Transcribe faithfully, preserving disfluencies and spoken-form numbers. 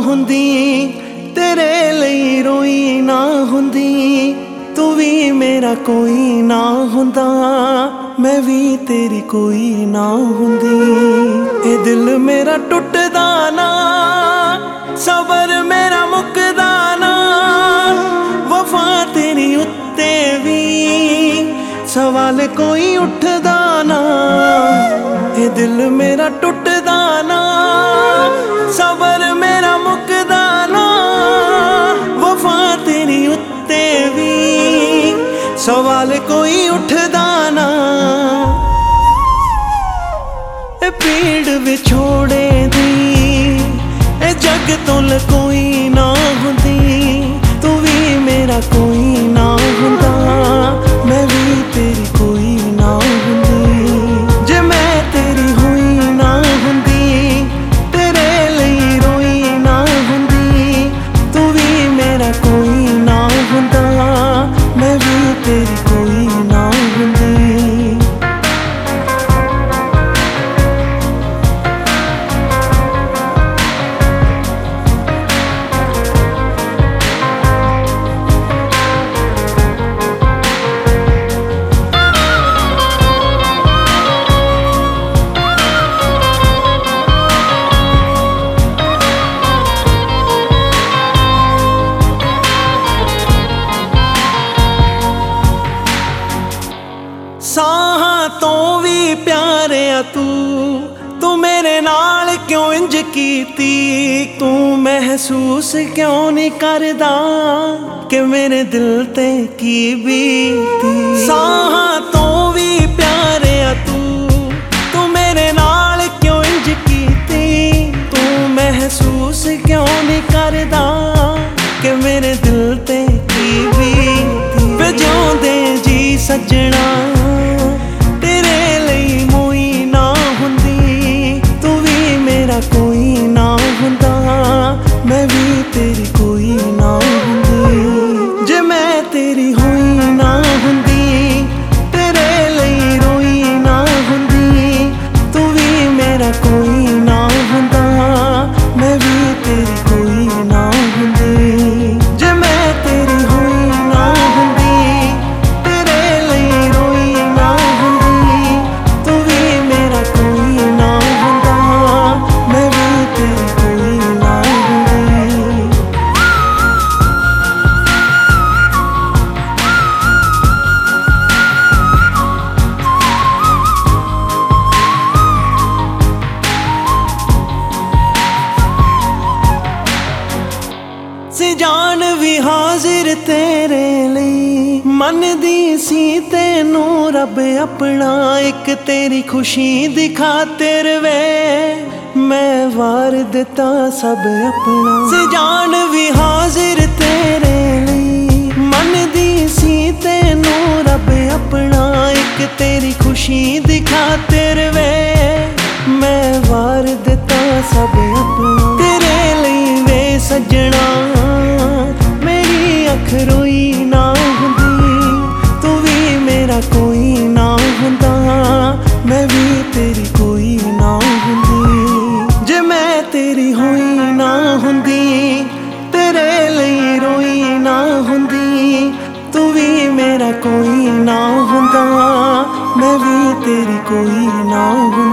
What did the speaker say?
हुंदी, तेरे लई रोई ना हुंदी। तू भी मेरा कोई ना हुंदा, मैं भी तेरी कोई ना हुंदी। ए दिल मेरा टुटदा ना, सबर मेरा मुकदा ना, वफा तेरी उत्ते भी सवाल कोई उठदा ना। ए दिल मेरा टुटदा ना, सबर मेरा मुकदा ना, वफा तेरी उत्ते भी सवाल कोई उठदा ना। ए पीड़ विछोड़े दी ए जग तो कोई ना हुंदी। तू भी मेरा कोई ना हुंदा, मैं भी तेरी कोई ना हुंदी। जे मैं तेरी हुई ना हुंदी, तेरे लई रोई ना हुंदी। तू भी मेरा कोई ना हुंदा, मैं भी तेरी कोई ना हुंदी। साहां तो भी प्यारिया तू तू मेरे नाल क्यों इंज कीती। तू महसूस क्यों नहीं करदा कि मेरे दिल ते की बीती। साहां तो भी प्यारिया तू तू मेरे नाल क्यों इंज कीती। तू महसूस क्यों नहीं करदा कि मेरे दिल ते की बीती। वे जिउंदे जी सजना कोई ना हुंदा, मैं भी तेरी कोई ना हुंदी। जे मैं तेरी हुई ना हुंदी, तेरे लई रोई ना हुंदी। तू भी मेरा कोई ना हुंदा, मैं भी तेरी कोई ना हुंदी। जे मैं तेरी हुई ना हुंदी, तेरे लई रोई ना हुंदी। तू भी मेरा कोई ना हुंदा, मैं भी तेरी कोई ना हुंदी। सी जान भी हाजिर तेरे लई, मन दी सी तेनू रब अपना। एक तेरी खुशी दी खातिर वे मैं वार दिता सब अपना। सी जान भी हाजिर तेरे लई, मन दी सी तेनू रब अपना। एक तेरी खुशी दी खातिर वे मैं वार दिता सब अपना। तेरे लई वे सजना मेरी अख रोई ना हुंदी। तू भी मेरा कोई ना हुंदा, मैं भी तेरी कोई ना हुंदी। जे मैं तेरी हुई ना हुंदी, तेरे लई रोई ना हुंदी। तू भी मेरा कोई ना हुंदा, मैं भी तेरी कोई ना हुंदी।